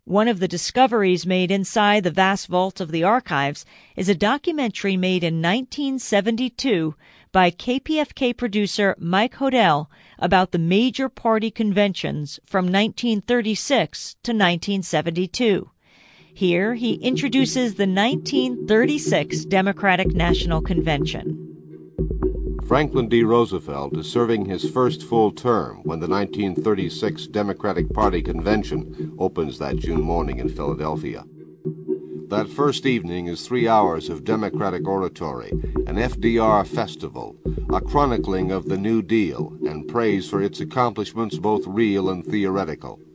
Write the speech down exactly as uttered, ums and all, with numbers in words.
One of the discoveries made inside the vast vault of the archives is a documentary made in nineteen seventy-two by K P F K producer Mike Hodel about the major party conventions from nineteen thirty-six to nineteen seventy-two. Here he introduces the nineteen thirty-six Democratic National Convention. Franklin D. Roosevelt is serving his first full term when the nineteen thirty-six Democratic Party Convention opens that June morning in Philadelphia. That first evening is three hours of Democratic oratory, an F D R festival, a chronicling of the New Deal, and praise for its accomplishments both real and theoretical.